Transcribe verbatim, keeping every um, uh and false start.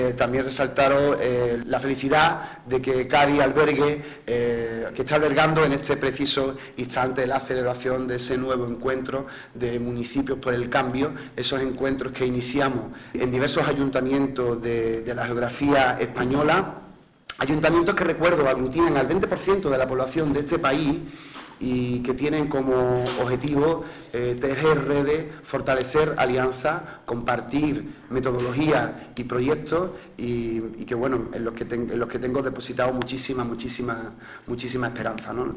Eh, también resaltaron eh, la felicidad de que Cádiz albergue, eh, que está albergando en este preciso instante la celebración de ese nuevo encuentro de municipios por el cambio, esos encuentros que iniciamos en diversos ayuntamientos de, de la geografía española, ayuntamientos que, recuerdo, aglutinan al veinte por ciento de la población de este país y que tienen como objetivo eh, tejer redes, fortalecer alianzas, compartir metodologías y proyectos y, y que, bueno, en los que, ten, en los que tengo depositado muchísima, muchísima, muchísima esperanza, ¿no?